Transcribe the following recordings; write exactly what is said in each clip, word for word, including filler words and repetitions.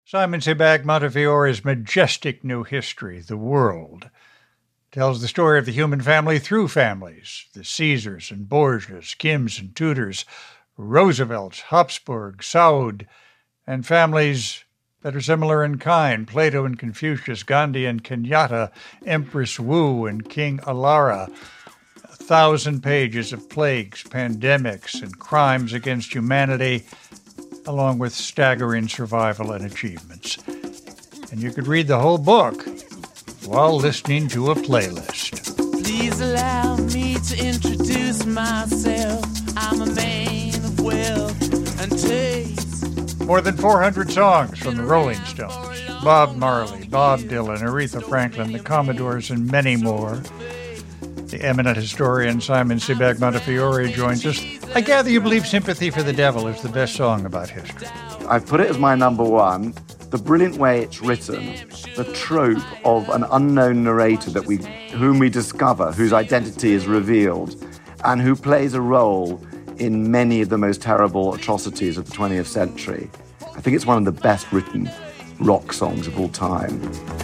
Simon Sebag Montefiore's majestic new history, The World, tells the story of the human family through families, the Caesars and Borgias, Kims and Tudors, Roosevelts, Habsburg, Saud, and families that are similar in kind, Plato and Confucius, Gandhi and Kenyatta, Empress Wu and King Alara. A thousand pages of plagues, pandemics, and crimes against humanity, along with staggering survival and achievements. And you could read the whole book while listening to a playlist. Please allow me to introduce myself. I'm a man of wealth and taste. More than four hundred songs from the Rolling Stones, Bob Marley, Bob Dylan, Aretha Franklin, the Commodores, and many more. The eminent historian Simon Sebag Montefiore joins us. I gather you believe Sympathy for the Devil is the best song about history. I've put it as my number one. The brilliant way it's written, the trope of an unknown narrator that we, whom we discover, whose identity is revealed, and who plays a role in many of the most terrible atrocities of the twentieth century. I think it's one of the best written rock songs of all time.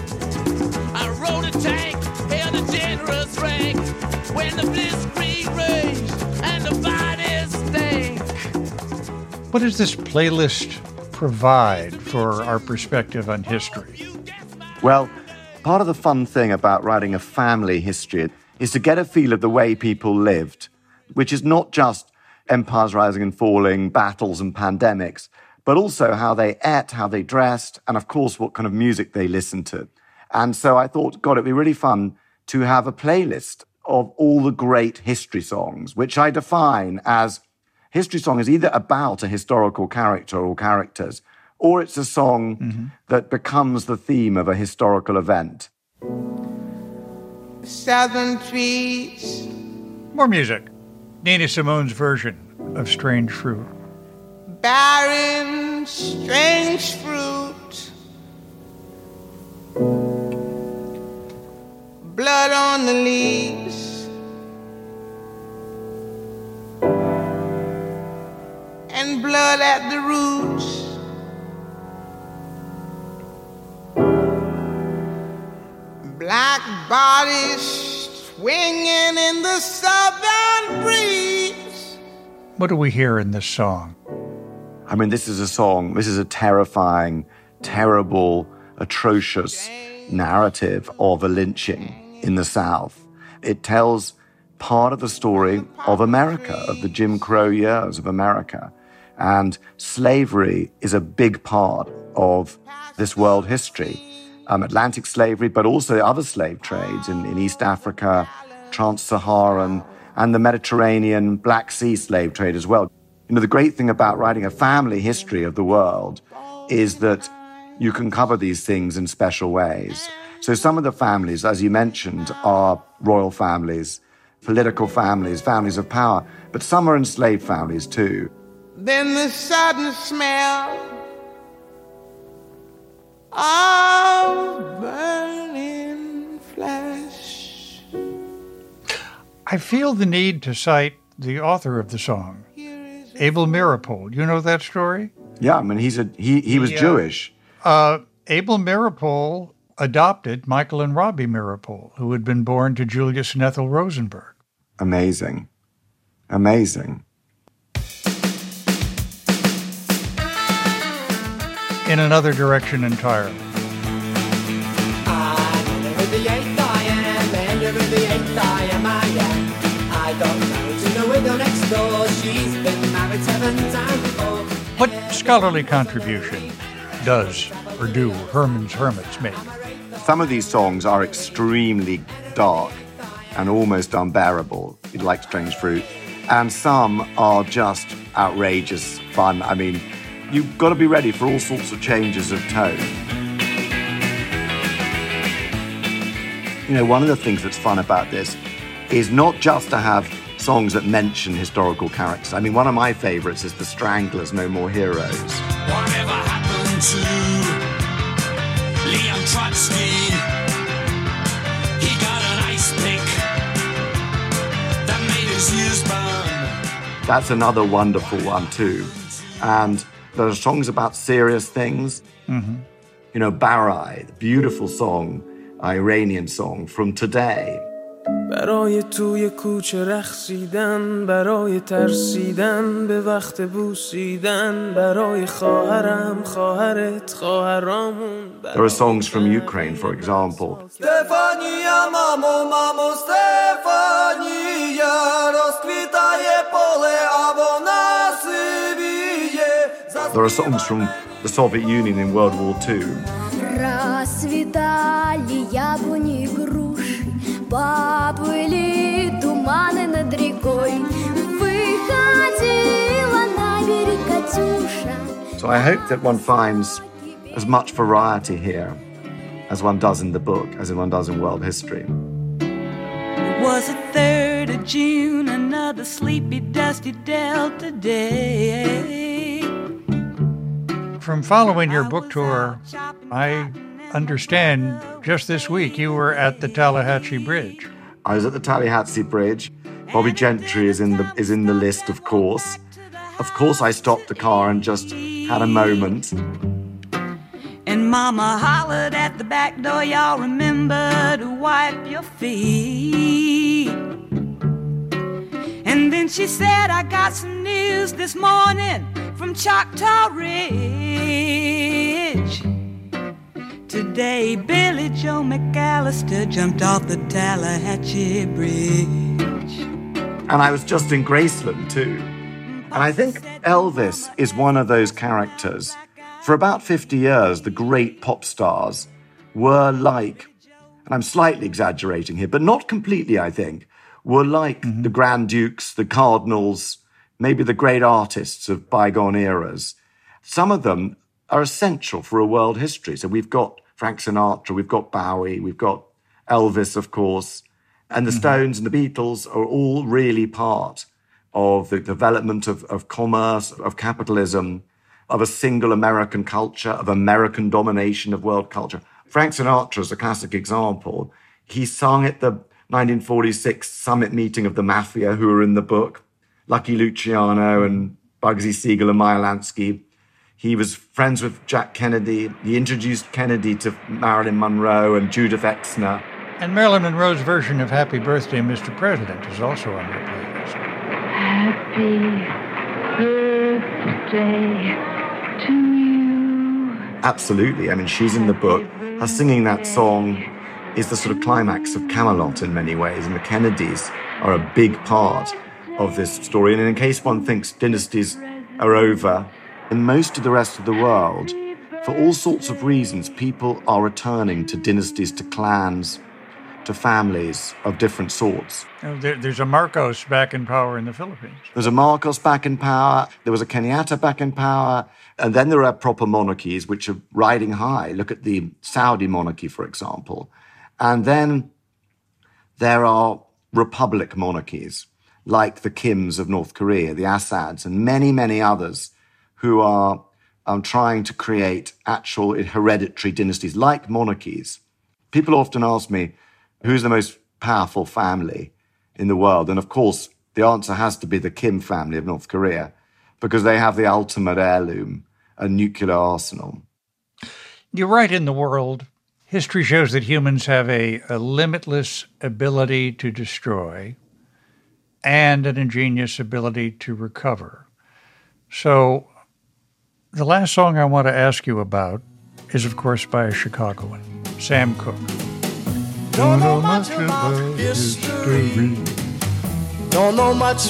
I rode a tank, held a generous rank, when the blitzkrieg raged and the bodies stank. What does this playlist provide for our perspective on history? Well, part of the fun thing about writing a family history is to get a feel of the way people lived, which is not just empires rising and falling, battles and pandemics, but also how they ate, how they dressed, and of course, what kind of music they listened to. And so I thought, God, it'd be really fun to have a playlist of all the great history songs, which I define as history song is either about a historical character or characters, or it's a song mm-hmm. that becomes the theme of a historical event. Southern trees. More music. Nina Simone's version of Strange Fruit. Barren, strange fruit. Blood on the leaves. And blood at the roots. Black bodies swinging in the southern breeze. What do we hear in this song? I mean, this is a song, this is a terrifying, terrible, atrocious narrative of a lynching in the South. It tells part of the story of America, of the Jim Crow years of America. And slavery is a big part of this world history. Um, Atlantic slavery, but also other slave trades in, in East Africa, Trans-Saharan, and the Mediterranean Black Sea slave trade as well. You know, the great thing about writing a family history of the world is that you can cover these things in special ways. So some of the families, as you mentioned, are royal families, political families, families of power, but some are enslaved families too. Then the sudden smell of burning flesh. I feel the need to cite the author of the song, Abel Meeropol. You know that story? Yeah, I mean, he's a he he was he, uh, Jewish. Uh, Abel Meeropol adopted Michael and Robbie Meeropol, who had been born to Julius and Ethel Rosenberg. Amazing. Amazing. In another direction entirely. What scholarly contribution does or do Herman's Hermits make? Some of these songs are extremely dark and almost unbearable, like Strange Fruit, and some are just outrageous fun. I mean, you've got to be ready for all sorts of changes of tone. You know, one of the things that's fun about this is not just to have songs that mention historical characters. I mean, one of my favorites is The Stranglers' No More Heroes. Whatever happened to Leon Trotsky? He got an ice pick that made his ears burn. That's another wonderful one too. And there are songs about serious things. Mm-hmm. You know, Barai, the beautiful song, Iranian song from Today. برای توی کوچه رقصیدن برای ترسیدن به وقت بوسیدن برای خواهرم خواهرت خواهرامون. There are songs from Ukraine, for example. Stefania, mamo, mamo, Stefania, rozkwitaje pole, a wona sywije. There are songs from the Soviet Union in World War Two. Расцветали яблони и груши, поплыли туманы над рекой, выходила на берег Катюша. So I hope that one finds as much variety here as one does in the book, as one does in world history. It was the third of June, another sleepy, dusty Delta day. From following your book tour, I understand just this week you were at the Tallahatchie Bridge. I was at the Tallahatchie Bridge. Bobby Gentry is in the is in the list, of course. Of course, I stopped the car and just had a moment. And Mama hollered at the back door, y'all remember to wipe your feet. And then she said, I got some news this morning from Choctaw Ridge. Today, Billy Joe McAllister jumped off the Tallahatchie Bridge. And I was just in Graceland, too. And I think Elvis is one of those characters. For about fifty years, the great pop stars were like, and I'm slightly exaggerating here, but not completely, I think, were like mm-hmm. the Grand Dukes, the Cardinals, maybe the great artists of bygone eras. Some of them are essential for a world history. So we've got Frank Sinatra, we've got Bowie, we've got Elvis, of course, and the mm-hmm. Stones and the Beatles are all really part of the development of, of commerce, of capitalism, of a single American culture, of American domination of world culture. Frank Sinatra is a classic example. He sung at the nineteen forty-six summit meeting of the Mafia, who are in the book, Lucky Luciano and Bugsy Siegel and Meyer Lansky. He was friends with Jack Kennedy. He introduced Kennedy to Marilyn Monroe and Judith Exner. And Marilyn Monroe's version of Happy Birthday, Mister President is also on your playlist. Happy birthday to you. Absolutely. I mean, she's in the book. Her singing that song is the sort of climax of Camelot in many ways, and the Kennedys are a big part of this story. And in case one thinks dynasties are over, in most of the rest of the world, for all sorts of reasons, people are returning to dynasties, to clans, to families of different sorts. Oh, there, there's a Marcos back in power in the Philippines. There's a Marcos back in power. There was a Kenyatta back in power. And then there are proper monarchies which are riding high. Look at the Saudi monarchy, for example. And then there are republic monarchies, like the Kims of North Korea, the Assads, and many, many others who are um, trying to create actual hereditary dynasties, like monarchies. People often ask me, who's the most powerful family in the world? And of course, the answer has to be the Kim family of North Korea, because they have the ultimate heirloom, a nuclear arsenal. You're right in the world. History shows that humans have a, a limitless ability to destroy and an ingenious ability to recover. So the last song I want to ask you about is, of course, by a Chicagoan, Sam Cooke. Don't know much about history. Don't know much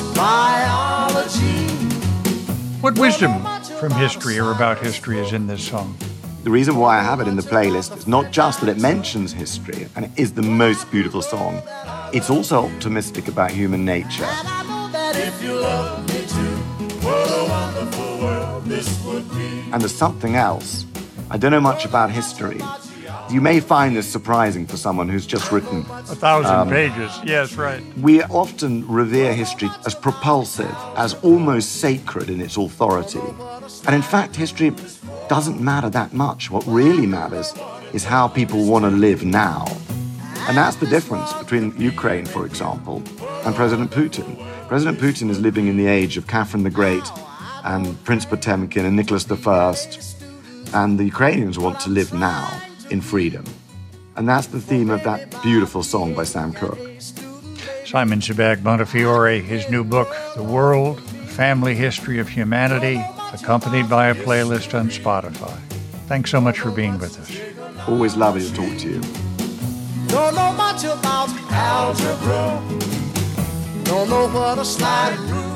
biology. What wisdom from history or about history is in this song? The reason why I have it in the playlist is not just that it mentions history, and it is the most beautiful song. It's also optimistic about human nature. And I know that if you love me too, what a wonderful world this would be. And there's something else. I don't know much about history. You may find this surprising for someone who's just written a thousand um, pages. Yes, right. We often revere history as propulsive, as almost sacred in its authority. And in fact, history doesn't matter that much. What really matters is how people want to live now. And that's the difference between Ukraine, for example, and President Putin. President Putin is living in the age of Catherine the Great and Prince Potemkin and Nicholas the First And the Ukrainians want to live now in freedom. And that's the theme of that beautiful song by Sam Cooke. Simon Sebag Montefiore, his new book, The World, A Family History of Humanity, accompanied by a playlist on Spotify. Thanks so much for being with us. Always lovely to talk to you. Don't know much about algebra. Don't know what a slide rule